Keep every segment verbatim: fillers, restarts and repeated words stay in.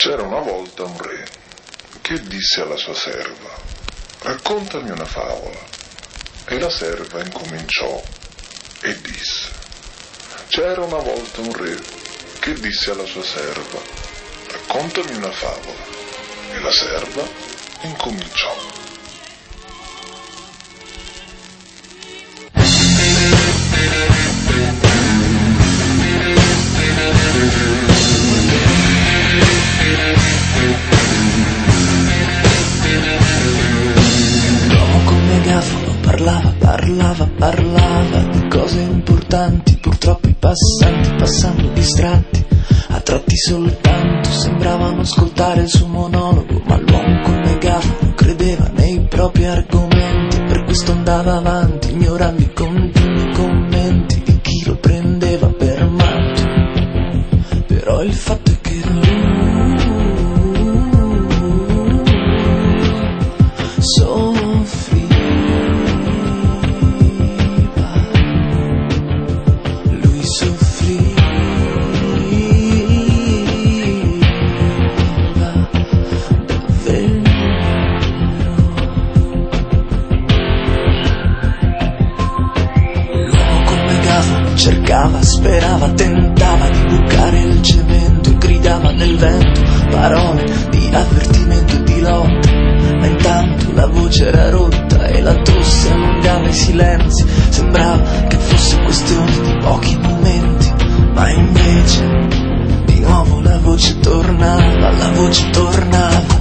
C'era una volta un re che disse alla sua serva: raccontami una favola. E la serva incominciò e disse: c'era una volta un re che disse alla sua serva: raccontami una favola. E la serva incominciò. L'uomo col megafono parlava, parlava, parlava di cose importanti, purtroppo i passanti passando distratti, a tratti soltanto sembravano ascoltare il suo monologo, ma l'uomo col megafono credeva nei propri argomenti, per questo andava avanti ignorando i continui commenti di chi lo prendeva per matto. Però il fatto è che lui soffriva, lui soffriva davvero. L'uomo col megafono cercava, sperava, tentava di bucare il cemento e gridava nel vento parole di avvertimento e di lotta, ma intanto la voce era rotta e la tosse allungava i silenzi. Sembrava che fosse questione di pochi momenti, ma invece di nuovo la voce tornava, la voce tornava.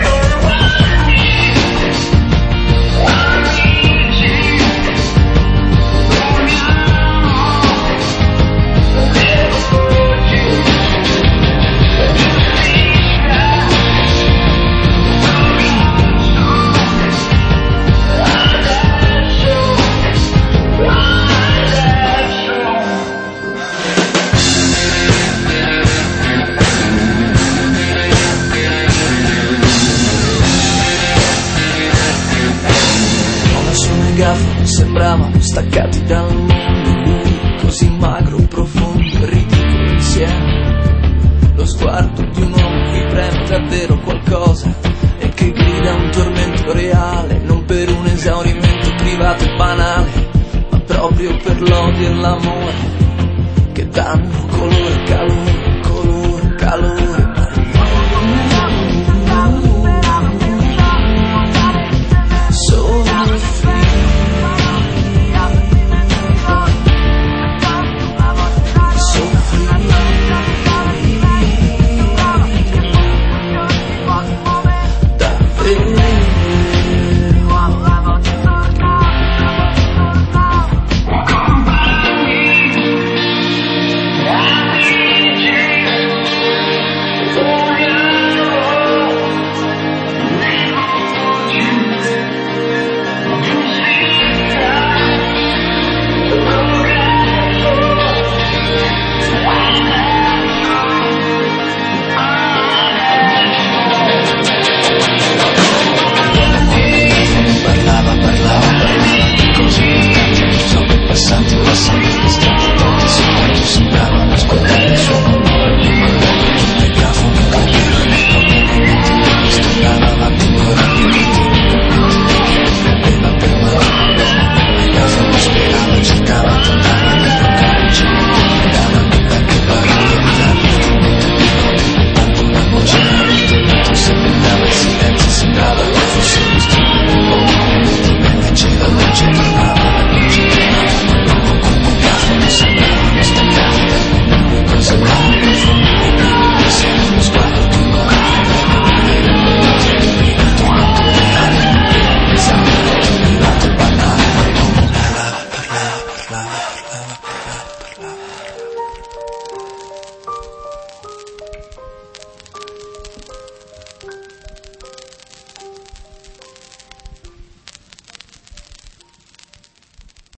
Sembravano staccati dal mondo, lui così magro, profondo e ridicolo insieme. Lo sguardo di un uomo che preme davvero qualcosa e che grida un tormento reale, non per un esaurimento privato e banale, ma proprio per l'odio e l'amore che danno colore, calore, colore, calore.